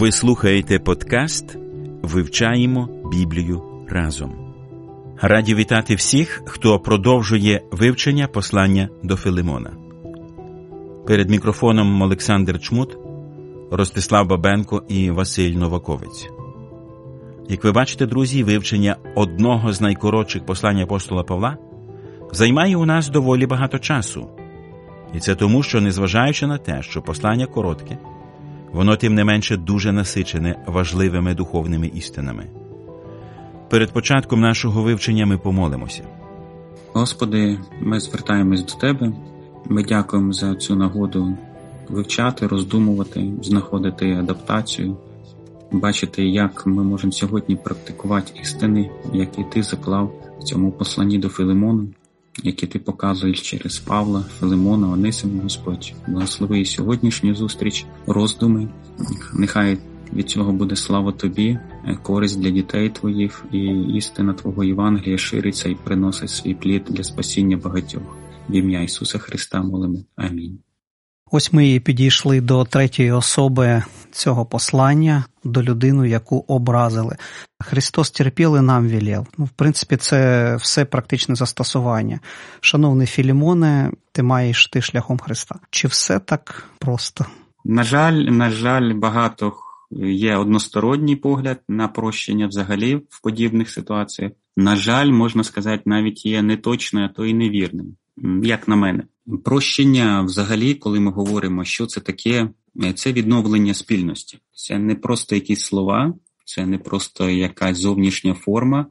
Ви слухаєте подкаст «Вивчаємо Біблію разом». Раді вітати всіх, хто продовжує вивчення послання до Филимона. Перед мікрофоном Олександр Чмут, Ростислав Бабенко і Василь Новаковець. Як ви бачите, друзі, вивчення одного з найкоротших послань апостола Павла займає у нас доволі багато часу. І це тому, що, незважаючи на те, що послання коротке, воно, тим не менше, дуже насичене важливими духовними істинами. Перед початком нашого вивчення ми помолимося. Господи, ми звертаємось до Тебе. Ми дякуємо за цю нагоду вивчати, роздумувати, знаходити адаптацію, бачити, як ми можемо сьогодні практикувати істини, які Ти заклав в цьому посланні до Филимону, які Ти показуєш через Павла, Филимона, Онисима, Господь. Благослови сьогоднішню зустріч, роздуми. Нехай від цього буде слава Тобі, користь для дітей Твоїх, і істина Твого Євангелія шириться і приносить свій плід для спасіння багатьох. В ім'я Ісуса Христа молимо. Амінь. Ось ми і підійшли до третьої особи цього послання, до людини, яку образили. Христос терпів і нам велів. В принципі, це все практичне застосування. Шановний Філімоне, ти маєш йти шляхом Христа. Чи все так просто? На жаль, багато є односторонній погляд на прощення взагалі в подібних ситуаціях. На жаль, можна сказати, навіть є неточним, а то і невірним, як на мене. Прощення взагалі, коли ми говоримо, що це таке, це відновлення спільності. Це не просто якісь слова, це не просто якась зовнішня форма,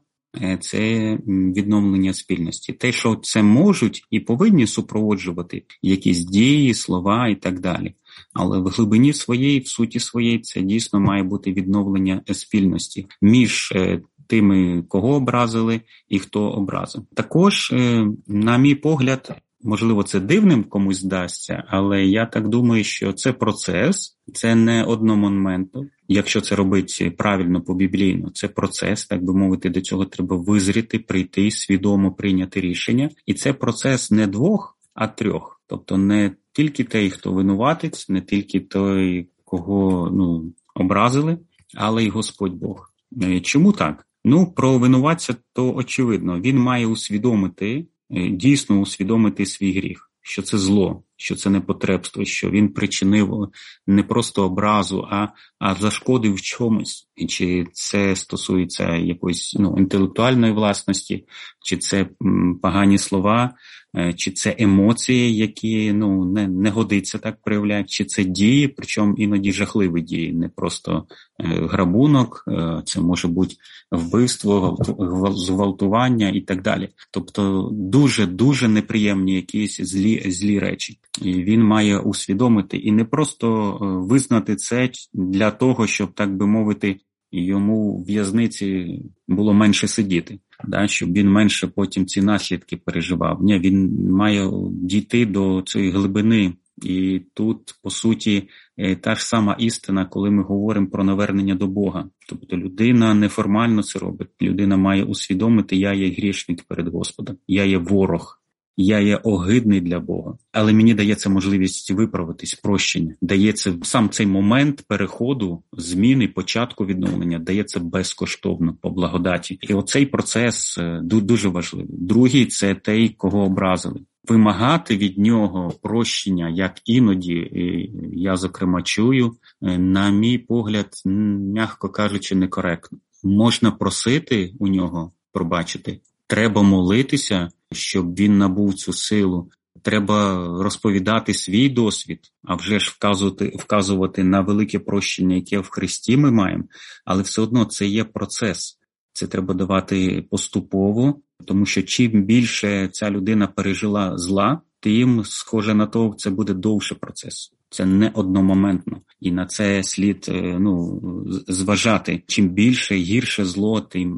це відновлення спільності. Те, що це можуть і повинні супроводжувати якісь дії, слова і так далі. Але в глибині своєї, в суті своєї, це дійсно має бути відновлення спільності між тими, кого образили і хто образив. Також, на мій погляд, можливо, це дивним комусь здасться, але я так думаю, що це процес, це не одномоментно. Якщо це робити правильно по-біблійно, це процес, так би мовити, до цього треба визріти, прийти, свідомо прийняти рішення. І це процес не двох, а трьох. Тобто не тільки той, хто винуватець, не тільки той, кого образили, але й Господь Бог. Чому так? Про винуватця то очевидно. Він має усвідомити, дійсно усвідомити свій гріх, що це зло, що це непотребство, що він причинив не просто образу, а зашкодив в чомусь. І чи це стосується якоїсь інтелектуальної власності, чи це погані слова, чи це емоції, які не годиться так проявляти, чи це дії, причому іноді жахливі дії, не просто грабунок, це може бути вбивство, зґвалтування і так далі. Тобто дуже неприємні якісь злі речі. І він має усвідомити і не просто визнати це для того, щоб, так би мовити, йому в в'язниці було менше сидіти, щоб він менше потім ці наслідки переживав. Ні, він має дійти до цієї глибини. І тут, по суті, та ж сама істина, коли ми говоримо про навернення до Бога. Тобто людина неформально це робить. Людина має усвідомити, я є грішник перед Господом, я є ворог. Я є огидний для Бога, але мені дається можливість виправитись, прощення. Дається сам цей момент переходу, зміни, початку відновлення, дається безкоштовно, по благодаті. І оцей процес дуже важливий. Другий – це той, кого образили. Вимагати від нього прощення, як іноді, я, зокрема, чую, на мій погляд, м'яко кажучи, некоректно. Можна просити у нього пробачити, треба молитися, щоб він набув цю силу. Треба розповідати свій досвід, а вже ж вказувати на велике прощення, яке в Христі ми маємо. Але все одно це є процес. Це треба давати поступово, тому що чим більше ця людина пережила зла, тим, схоже на то, це буде довший процес. Це не одномоментно. І на це слід зважати. Чим більше, гірше зло, тим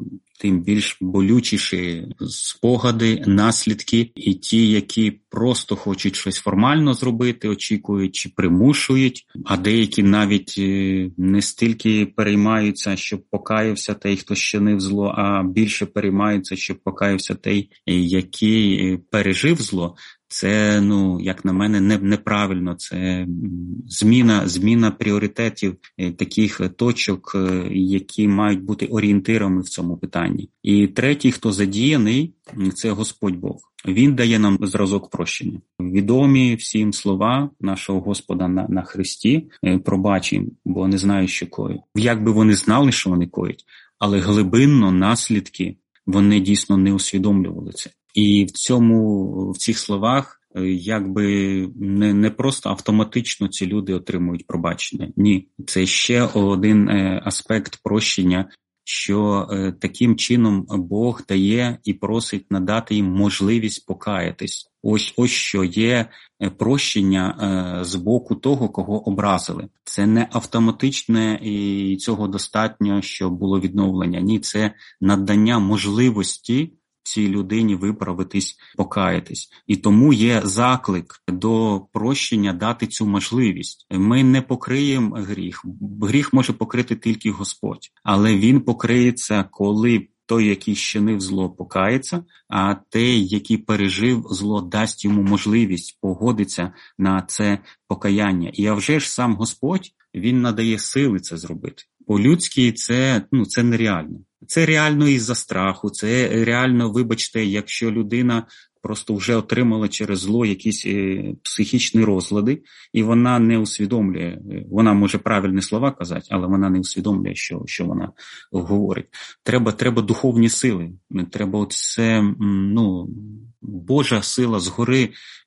тим більш болючіші спогади, наслідки, і ті, які просто хочуть щось формально зробити, очікують чи примушують, а деякі навіть не стільки переймаються, щоб покаявся той, хто щинив зло, а більше переймаються, щоб покаявся той, який пережив зло. Це, як на мене, неправильно. Це зміна пріоритетів таких точок, які мають бути орієнтирами в цьому питанні. І третій, хто задіяний, це Господь Бог. Він дає нам зразок прощення. Відомі всім слова нашого Господа на Христі: «Пробач їм, бо не знають, що коють». Як би вони знали, що вони коять, але наслідки вони дійсно не усвідомлювали це. І в цих словах якби не просто автоматично ці люди отримують пробачення. Ні, це ще один аспект прощення, що таким чином Бог дає і просить надати їм можливість покаятись. Ось що є прощення з боку того, кого образили. Це не автоматичне і цього достатньо, що було відновлення. Ні, це надання можливості цій людині виправитись, покаятись. І тому є заклик до прощення дати цю можливість. Ми не покриємо гріх. Гріх може покрити тільки Господь. Але він покриється, коли той, який щинив зло, покається, а той, який пережив зло, дасть йому можливість погодитися на це покаяння. І а вже ж сам Господь, він надає сили це зробити. По-людськи це нереально. Це реально із-за страху, це реально, вибачте, якщо людина просто вже отримала через зло якісь психічні розлади, і вона не усвідомлює, вона може правильні слова казати, але вона не усвідомлює, що вона говорить. Треба духовні сили, треба Божа сила згори,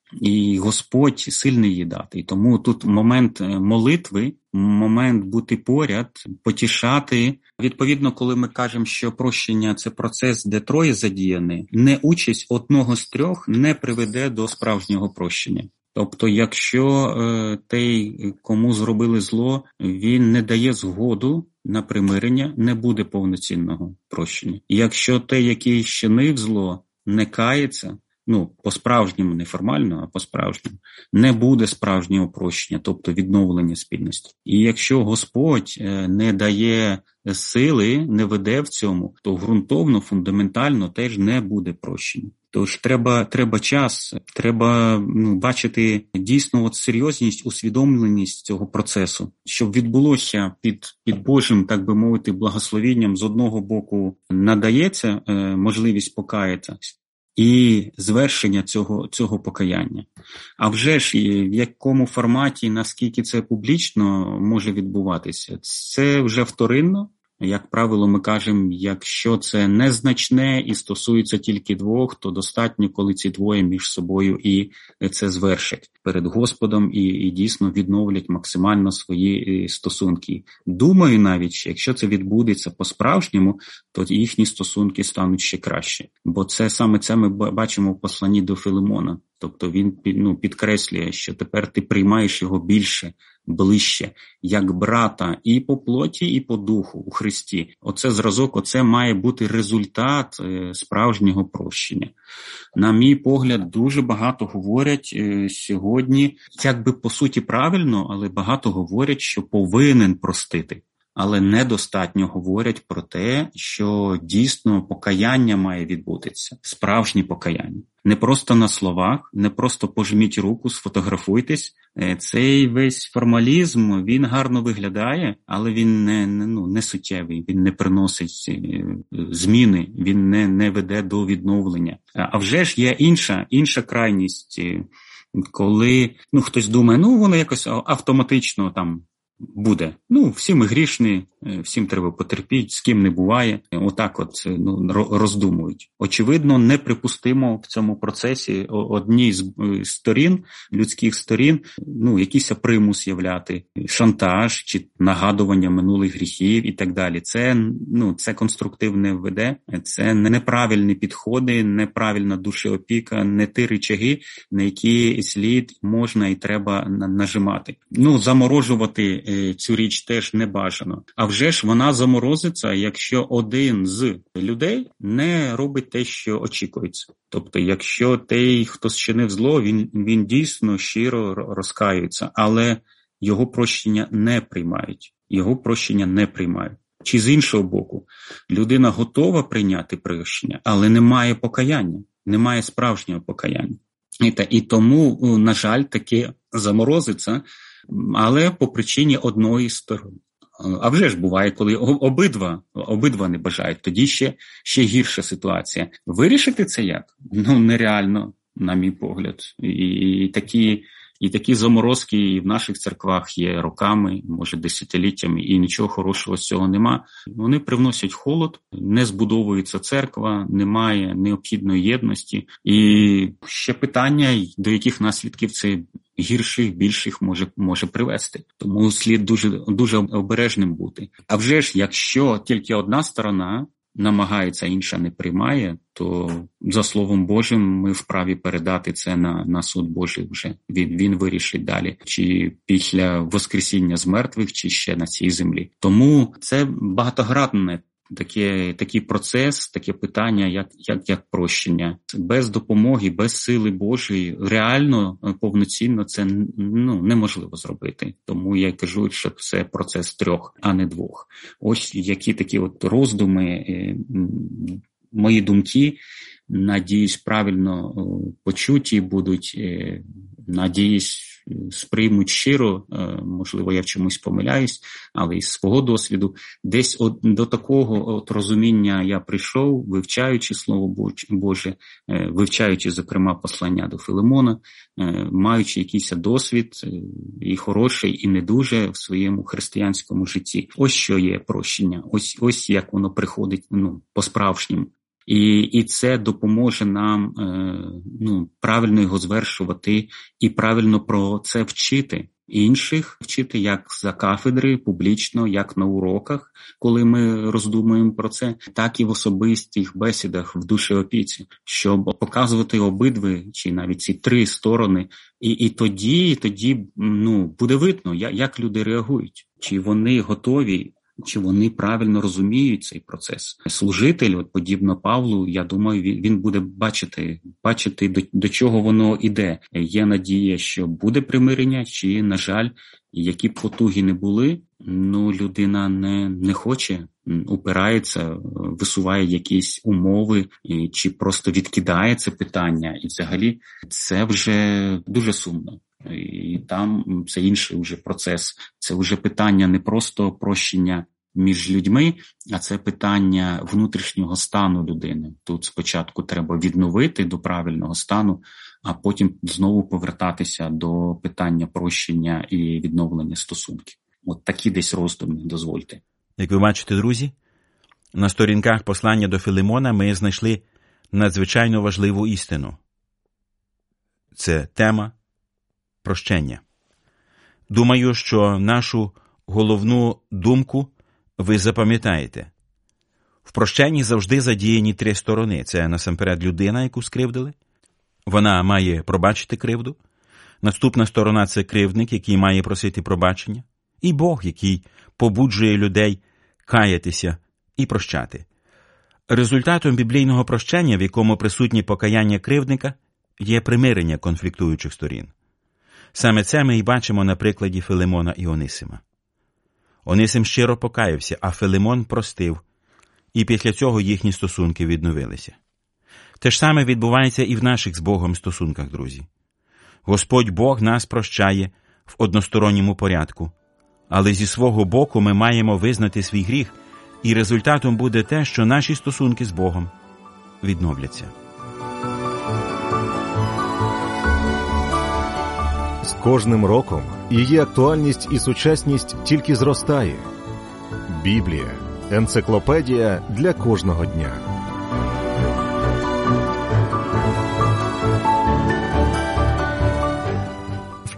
і Господь сильний її дати. І тому тут момент молитви, момент бути поряд, потішати. Відповідно, коли ми кажемо, що прощення – це процес, де троє задіяні, не участь одного з трьох не приведе до справжнього прощення. Тобто, якщо той, кому зробили зло, він не дає згоду на примирення, не буде повноцінного прощення. І якщо той, який щинив зло, не кається, по-справжньому, не формально, а по-справжньому, не буде справжнього прощення, тобто відновлення спільності. І якщо Господь не дає сили, не веде в цьому, то ґрунтовно, фундаментально теж не буде прощення. Тож треба час, треба бачити дійсно серйозність, усвідомленість цього процесу, щоб відбулося під Божим, так би мовити, благословенням. З одного боку надається можливість покаятись, і звершення цього покаяння. А вже ж в якому форматі, наскільки це публічно може відбуватися, це вже вторинно. Як правило, ми кажемо, якщо це незначне і стосується тільки двох, то достатньо, коли ці двоє між собою і це звершать перед Господом і дійсно відновлять максимально свої стосунки. Думаю навіть, що якщо це відбудеться по-справжньому, то їхні стосунки стануть ще краще. Бо саме це ми бачимо в посланні до Филимона. Тобто він підкреслює, що тепер ти приймаєш його більше, ближче, як брата і по плоті, і по духу у Христі. Оце зразок, оце має бути результат справжнього прощення. На мій погляд, дуже багато говорять сьогодні, якби по суті правильно, але багато говорять, що повинен простити. Але недостатньо говорять про те, що дійсно покаяння має відбутися, справжнє покаяння. Не просто на словах, не просто пожміть руку, сфотографуйтесь. Цей весь формалізм, він гарно виглядає, але він не суттєвий, він не приносить зміни, він не веде до відновлення. А вже ж є інша крайність, коли хтось думає, воно якось автоматично там буде. Всі ми грішні, всім треба потерпіти, з ким не буває. Отак роздумують. Очевидно, неприпустимо в цьому процесі одній з сторін, людських сторін, якийсь примус являти, шантаж чи нагадування минулих гріхів і так далі. Це конструктив не веде, це неправильні підходи, неправильна душеопіка, не ті рычаги, на які слід можна і треба нажимати. Заморожувати цю річ теж не бажано. А вже ж вона заморозиться, якщо один з людей не робить те, що очікується. Тобто, якщо той, хто зчинив зло, він дійсно щиро розкаюється, але його прощення не приймають. Чи з іншого боку, людина готова прийняти прощення, але немає покаяння, немає справжнього покаяння. І тому, на жаль, таке заморозиться, але по причині одної сторони. А вже ж буває, коли обидва не бажають, тоді ще гірша ситуація. Вирішити це як? Нереально, на мій погляд. І такі заморозки і в наших церквах є роками, може десятиліттями, і нічого хорошого з цього нема. Вони привносять холод, не збудовується церква, немає необхідної єдності. І ще питання, до яких наслідків це гірших, більших може привести. Тому слід дуже обережним бути. А вже ж, якщо тільки одна сторона намагається, інша не приймає, то за Словом Божим ми вправі передати це на суд Божий вже. Він вирішить далі, чи після воскресіння з мертвих, чи ще на цій землі. Тому це багатогранне такий процес, таке питання, як прощення. Без допомоги, без сили Божої реально, повноцінно це неможливо зробити. Тому я кажу, що це процес 3, а не 2. Ось які такі от роздуми, мої думки, надіюсь, правильно почуті будуть, надіюсь, сприймуть щиро, можливо, я в чомусь помиляюсь, але із свого досвіду десь до такого розуміння я прийшов, вивчаючи Слово Боже, вивчаючи, зокрема, послання до Филимона, маючи якийсь досвід, і хороший, і не дуже в своєму християнському житті. Ось що є прощення, ось як воно приходить по-справжньому. І це допоможе нам правильно його звершувати і правильно про це вчити. Інших вчити як за кафедри, публічно, як на уроках, коли ми роздумуємо про це, так і в особистих бесідах в душеопіці, щоб показувати обидві, чи навіть ці 3 сторони. І тоді буде видно, як люди реагують, чи вони готові, чи вони правильно розуміють цей процес. Служитель, подібно Павлу, я думаю, він буде бачити до чого воно іде. Є надія, що буде примирення, чи, на жаль, які б потуги не були, людина не хоче, упирається, висуває якісь умови, чи просто відкидає це питання. І взагалі це вже дуже сумно. І там це інший вже процес. Це вже питання не просто прощення між людьми, а це питання внутрішнього стану людини. Тут спочатку треба відновити до правильного стану, а потім знову повертатися до питання прощення і відновлення стосунків. От такі десь роздуми, дозвольте. Як ви бачите, друзі, на сторінках послання до Филимона ми знайшли надзвичайно важливу істину. Це тема прощення. Думаю, що нашу головну думку ви запам'ятаєте. В прощенні завжди задіяні 3 сторони. Це, насамперед, людина, яку скривдили. Вона має пробачити кривду. Наступна сторона – це кривдник, який має просити пробачення. І Бог, який побуджує людей каятися і прощати. Результатом біблійного прощення, в якому присутнє покаяння кривдника, є примирення конфліктуючих сторін. Саме це ми і бачимо на прикладі Филимона і Онисима. Онисим щиро покаявся, а Филимон простив, і після цього їхні стосунки відновилися. Те ж саме відбувається і в наших з Богом стосунках, друзі. Господь Бог нас прощає в односторонньому порядку, але зі свого боку ми маємо визнати свій гріх, і результатом буде те, що наші стосунки з Богом відновляться. З кожним роком її актуальність і сучасність тільки зростає. Біблія – енциклопедія для кожного дня.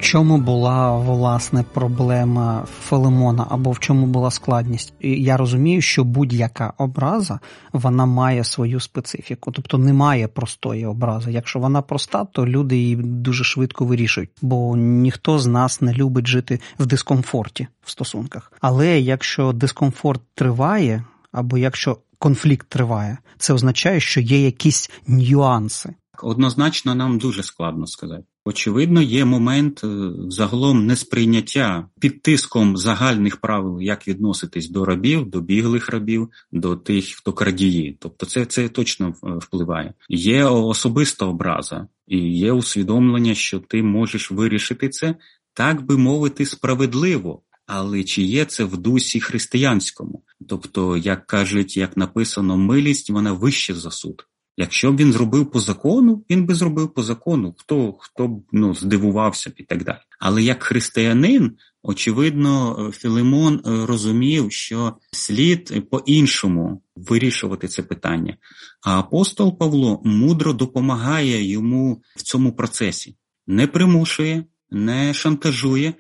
чому була, власне, проблема Филимона, або в чому була складність? Я розумію, що будь-яка образа, вона має свою специфіку, тобто немає простої образи. Якщо вона проста, то люди її дуже швидко вирішують, бо ніхто з нас не любить жити в дискомфорті в стосунках. Але якщо дискомфорт триває, або якщо конфлікт триває, це означає, що є якісь нюанси. Однозначно нам дуже складно сказати. Очевидно, є момент загалом несприйняття під тиском загальних правил, як відноситись до рабів, до біглих рабів, до тих, хто крадії. Тобто це точно впливає. Є особиста образа і є усвідомлення, що ти можеш вирішити це, так би мовити, справедливо. Але чи є це в дусі християнському? Тобто, як кажуть, як написано, милість, вона вище за суд. Якщо б він зробив по закону, він би зробив по закону. Хто б здивувався б і так далі. Але як християнин, очевидно, Філимон розумів, що слід по-іншому вирішувати це питання. А апостол Павло мудро допомагає йому в цьому процесі. Не примушує, не шантажує,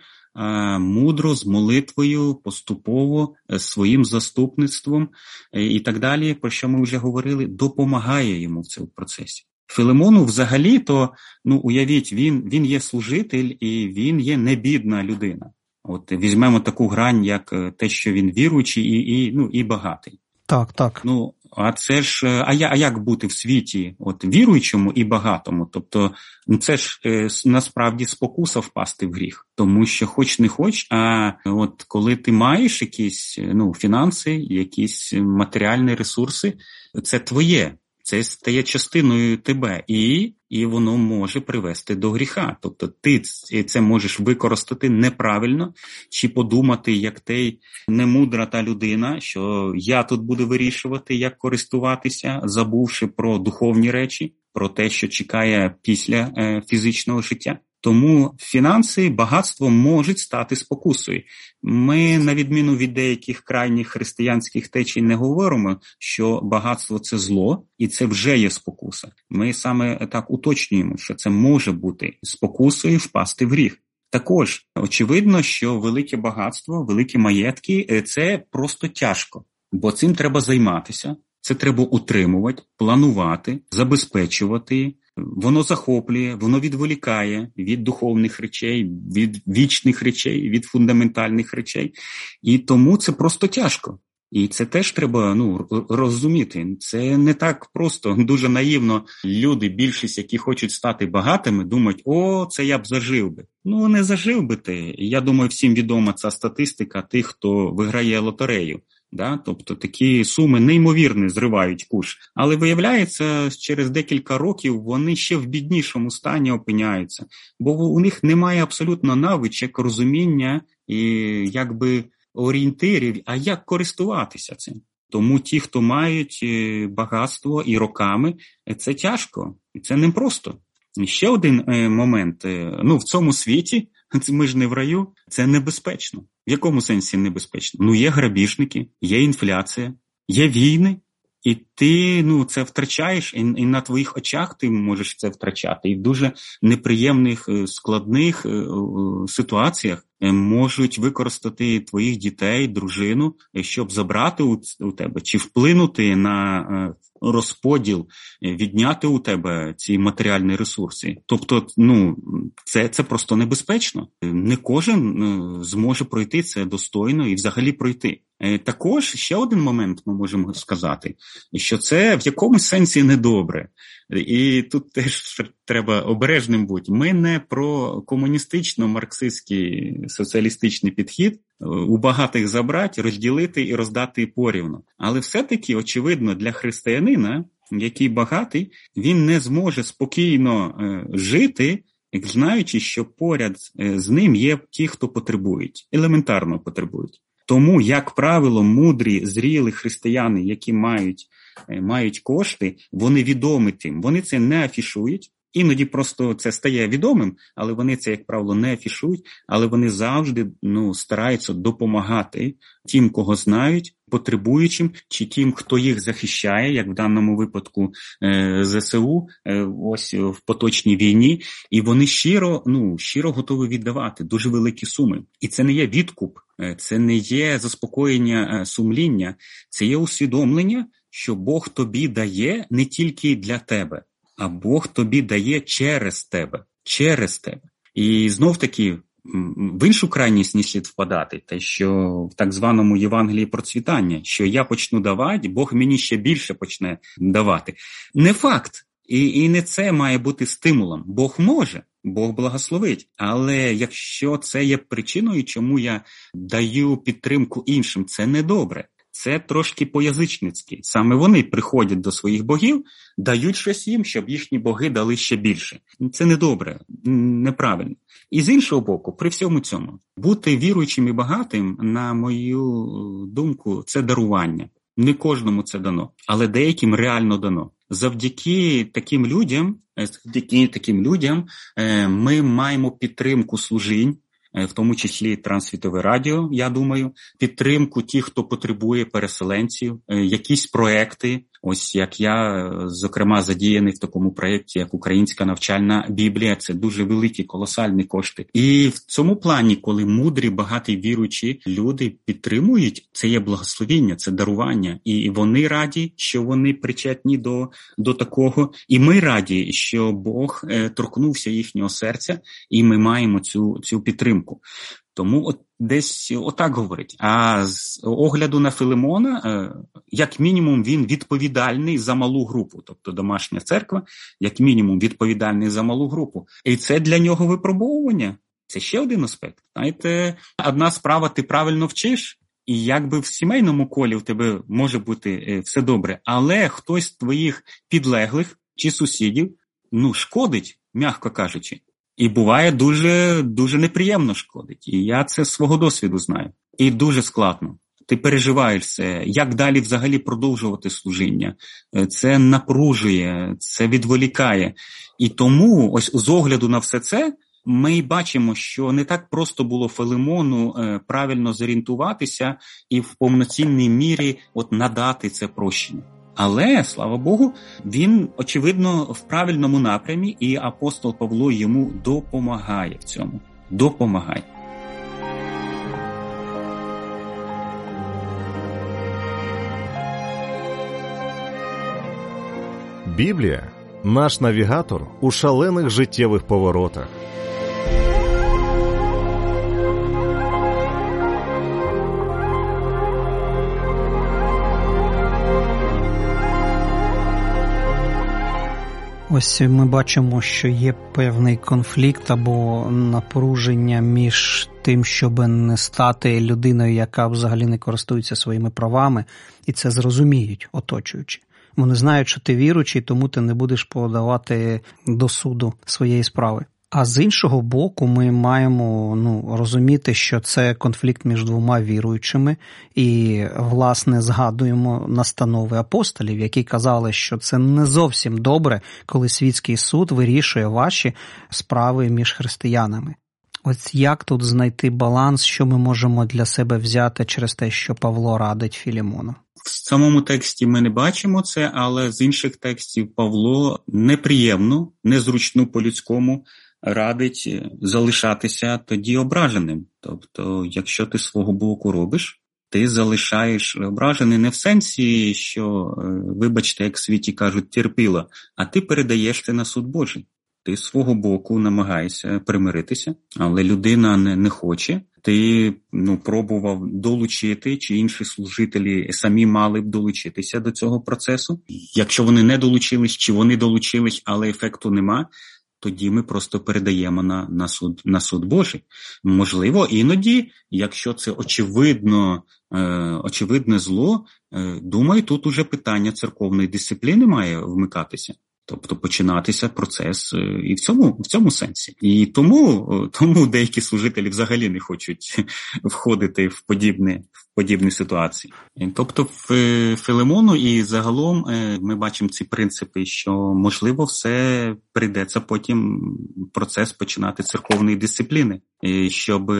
а мудро, з молитвою, поступово, своїм заступництвом і так далі, про що ми вже говорили, допомагає йому в цьому процесі. Филимону взагалі-то, уявіть, він є служитель і він є небідна людина. От візьмемо таку грань, як те, що він віруючий і багатий. Так. А це ж, а як бути в світі віруючому і багатому? Тобто, це ж насправді спокуса впасти в гріх. Тому що хоч не хоч, а коли ти маєш якісь фінанси, якісь матеріальні ресурси, це твоє. Це стає частиною тебе, і воно може привести до гріха. Тобто ти це можеш використати неправильно, чи подумати, як ти немудра та людина, що я тут буду вирішувати, як користуватися, забувши про духовні речі, про те, що чекає після фізичного життя. Тому фінанси, багатство можуть стати спокусою. Ми, на відміну від деяких крайніх християнських течій, не говоримо, що багатство – це зло, і це вже є спокуса. Ми саме так уточнюємо, що це може бути спокусою впасти в гріх. Також, очевидно, що велике багатство, великі маєтки – це просто тяжко, бо цим треба займатися, це треба утримувати, планувати, забезпечувати. Воно захоплює, воно відволікає від духовних речей, від вічних речей, від фундаментальних речей. І тому це просто тяжко. І це теж треба розуміти. Це не так просто, дуже наївно. Люди, більшість, які хочуть стати багатими, думають, це я б зажив би. Не зажив би ти. Я думаю, всім відома ця статистика тих, хто виграє лотерею. Тобто такі суми неймовірно зривають куш. Але виявляється, через декілька років вони ще в біднішому стані опиняються. Бо у них немає абсолютно навичок, розуміння і орієнтирів, а як користуватися цим. Тому ті, хто мають багатство і роками, це тяжко, і це непросто. Ще один момент. В цьому світі, ми ж не в раю, це небезпечно. В якому сенсі небезпечно? Є грабіжники, є інфляція, є війни, і ти це втрачаєш, і на твоїх очах ти можеш це втрачати. І в дуже неприємних, складних ситуаціях можуть використати твоїх дітей, дружину, щоб забрати у тебе, чи вплинути на розподіл, відняти у тебе ці матеріальні ресурси. Тобто, це просто небезпечно. Не кожен зможе пройти це достойно і взагалі пройти. Також ще один момент ми можемо сказати, що це в якомусь сенсі недобре. І тут теж треба обережним бути. Ми не про комуністично-марксистський соціалістичний підхід у багатих забрати, розділити і роздати порівну. Але все-таки, очевидно, для християнина, який багатий, він не зможе спокійно жити, знаючи, що поряд з ним є ті, хто потребують, елементарно потребують. Тому, як правило, мудрі, зрілі християни, які мають кошти, вони відомі тим. Вони це не афішують, Іноді просто це стає відомим, але вони це, як правило, не афішують, але вони завжди стараються допомагати тим, кого знають, потребуючим, чи тим, хто їх захищає, як в даному випадку ЗСУ, ось в поточній війні, і вони щиро готові віддавати дуже великі суми. І це не є відкуп, це не є заспокоєння сумління, це є усвідомлення, що Бог тобі дає не тільки для тебе, а Бог тобі дає через тебе. І знов-таки, в іншу крайність не слід впадати, те, що в так званому Євангелії процвітання, що я почну давати, Бог мені ще більше почне давати. Не факт. І не це має бути стимулом. Бог може, Бог благословить. Але якщо це є причиною, чому я даю підтримку іншим, це недобре. Це трошки по-язичницьки. Саме вони приходять до своїх богів, дають щось їм, щоб їхні боги дали ще більше. Це недобре, неправильно. І з іншого боку, при всьому цьому, бути віруючим і багатим, на мою думку, це дарування. Не кожному це дано, але деяким реально дано. Завдяки таким людям ми маємо підтримку служінь, в тому числі Трансвітове радіо, я думаю, підтримку тих, хто потребує переселенців, якісь проекти, ось як я, зокрема, задіяний в такому проєкті, як Українська навчальна Біблія, це дуже великі, колосальні кошти. І в цьому плані, коли мудрі, багаті, віруючі люди підтримують, це є благословіння, це дарування, і вони раді, що вони причетні до такого, і ми раді, що Бог торкнувся їхнього серця, і ми маємо цю підтримку. Тому десь отак говорить. А з огляду на Филимона, як мінімум, він відповідальний за малу групу. Тобто домашня церква, як мінімум, відповідальний за малу групу. І це для нього випробовування. Це ще один аспект. Знаєте, одна справа, ти правильно вчиш, і якби в сімейному колі в тебе може бути все добре, але хтось з твоїх підлеглих чи сусідів, шкодить, м'яко кажучи. І буває дуже неприємно шкодить. І я це з свого досвіду знаю. І дуже складно. Ти переживаєш це, як далі взагалі продовжувати служіння. Це напружує, це відволікає. І тому ось з огляду на все це ми бачимо, що не так просто було Филимону правильно зорієнтуватися і в повноцінній мірі надати це прощення. Але, слава Богу, він, очевидно, в правильному напрямі, і апостол Павло йому допомагає в цьому. Допомагає. Біблія – наш навігатор у шалених життєвих поворотах. Ось ми бачимо, що є певний конфлікт або напруження між тим, щоб не стати людиною, яка взагалі не користується своїми правами, і це зрозуміють оточуючи. Вони знають, що ти віруючий, тому ти не будеш подавати до суду своєї справи. А з іншого боку, ми маємо розуміти, що це конфлікт між двома віруючими, і, власне, згадуємо настанови апостолів, які казали, що це не зовсім добре, коли світський суд вирішує ваші справи між християнами. Ось як тут знайти баланс, що ми можемо для себе взяти через те, що Павло радить Філімону? В самому тексті ми не бачимо це, але з інших текстів Павло неприємно, незручно по-людському радить залишатися тоді ображеним. Тобто, якщо ти свого боку робиш, ти залишаєш ображений не в сенсі, що, вибачте, як в світі кажуть, терпіло, а ти передаєш це на суд Божий. Ти з свого боку намагаєшся примиритися, але людина не хоче. Ти пробував долучити, чи інші служителі самі мали б долучитися до цього процесу. Якщо вони не долучились, чи вони долучились, але ефекту нема, тоді ми просто передаємо на суд Божий. Можливо, іноді, якщо це очевидне зло, думаю, тут уже питання церковної дисципліни має вмикатися. Тобто починатися процес і в цьому сенсі. І тому деякі служителі взагалі не хочуть входити в подібній ситуації. Тобто в Филимону і загалом ми бачимо ці принципи, що, можливо, все прийдеться потім процес починати церковної дисципліни. І щоб,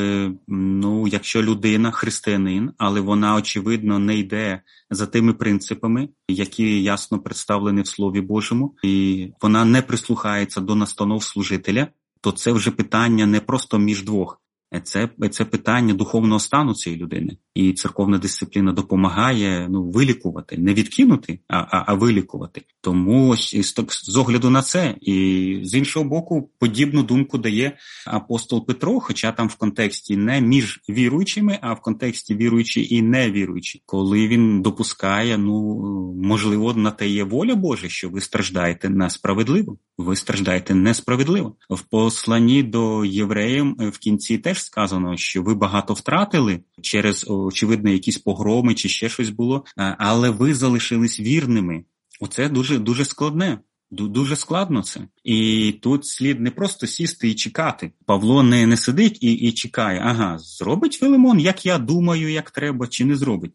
якщо людина християнин, але вона, очевидно, не йде за тими принципами, які ясно представлені в Слові Божому, і вона не прислухається до настанов служителя, то це вже питання не просто між двох. Це питання духовного стану цієї людини. І церковна дисципліна допомагає вилікувати, не відкинути, а вилікувати. Тому з огляду на це, і з іншого боку, подібну думку дає апостол Петро, хоча там в контексті не між віруючими, а в контексті віруючі і невіруючі. Коли він допускає, можливо, на те є воля Божа, що ви страждаєте несправедливо. Ви страждаєте несправедливо. В посланні до євреїв в кінці теж сказано, що ви багато втратили через, очевидно, якісь погроми чи ще щось було, але ви залишились вірними. Оце дуже складне. Дуже складно це. І тут слід не просто сісти і чекати. Павло не сидить і чекає, зробить Филимон, як я думаю, як треба, чи не зробить.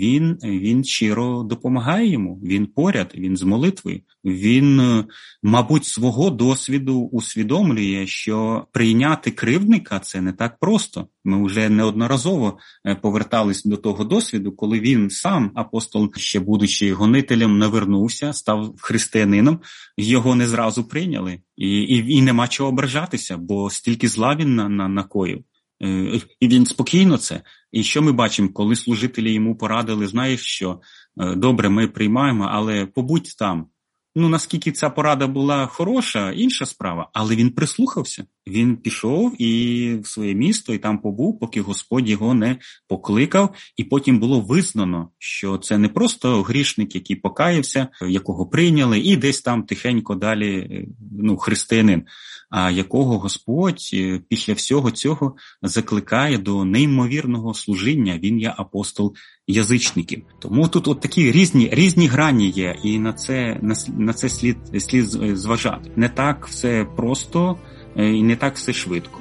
Він щиро допомагає йому, він поряд, він з молитвою. Він, мабуть, свого досвіду усвідомлює, що прийняти кривдника – це не так просто. Ми вже неодноразово повертались до того досвіду, коли він сам, апостол, ще будучи гонителем, навернувся, став християнином, його не зразу прийняли. І нема чого ображатися, бо стільки зла він накоїв. І він спокійно це. І що ми бачимо, коли служителі йому порадили, знаєш що, добре, ми приймаємо, але побудь там. Наскільки ця порада була хороша, інша справа, але він прислухався. Він пішов і в своє місто, і там побув, поки Господь його не покликав, і потім було визнано, що це не просто грішник, який покаявся, якого прийняли, і десь там тихенько далі, християнин, а якого Господь після всього цього закликає до неймовірного служіння. Він є апостол язичників. Тому тут такі різні грані є, і на це слід зважати. Не так все просто і не так все швидко.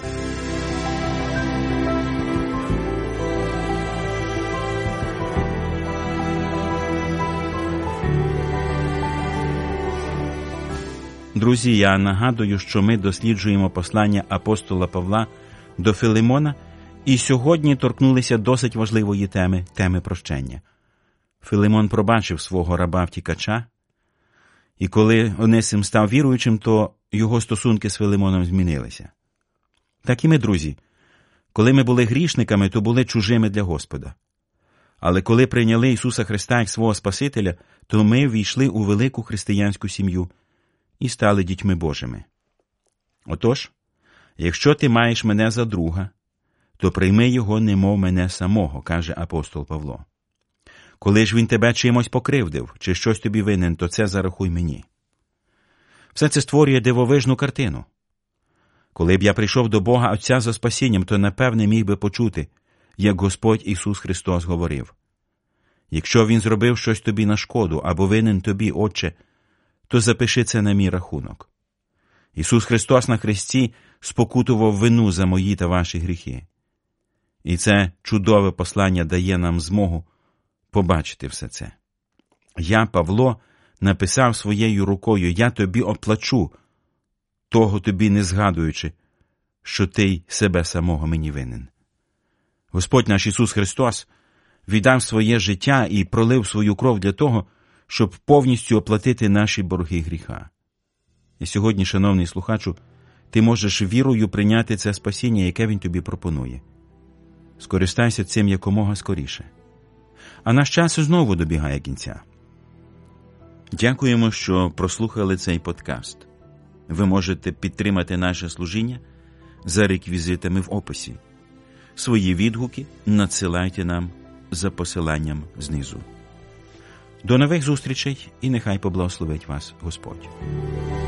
Друзі, я нагадую, що ми досліджуємо послання апостола Павла до Филимона, і сьогодні торкнулися досить важливої теми прощення. Филимон пробачив свого раба-втікача, і коли Онисим став віруючим, то його стосунки з Филимоном змінилися. Так і ми, друзі, коли ми були грішниками, то були чужими для Господа. Але коли прийняли Ісуса Христа як свого Спасителя, то ми ввійшли у велику християнську сім'ю і стали дітьми Божими. Отож, якщо ти маєш мене за друга, то прийми його немов мене самого, каже апостол Павло. Коли ж він тебе чимось покривдив, чи щось тобі винен, то це зарахуй мені. Все це створює дивовижну картину. Коли б я прийшов до Бога Отця за спасінням, то, напевне, міг би почути, як Господь Ісус Христос говорив: «Якщо Він зробив щось тобі на шкоду або винен тобі, Отче, то запиши це на мій рахунок. Ісус Христос на хресті спокутував вину за мої та ваші гріхи». І це чудове послання дає нам змогу побачити все це. Я, Павло, написав своєю рукою: «Я тобі оплачу, того тобі не згадуючи, що ти й себе самого мені винен». Господь наш Ісус Христос віддав своє життя і пролив свою кров для того, щоб повністю оплатити наші борги гріха. І сьогодні, шановний слухачу, ти можеш вірою прийняти це спасіння, яке Він тобі пропонує. Скористайся цим якомога скоріше. А наш час знову добігає кінця. Дякуємо, що прослухали цей подкаст. Ви можете підтримати наше служіння за реквізитами в описі. Свої відгуки надсилайте нам за посиланням знизу. До нових зустрічей і нехай поблагословить вас Господь.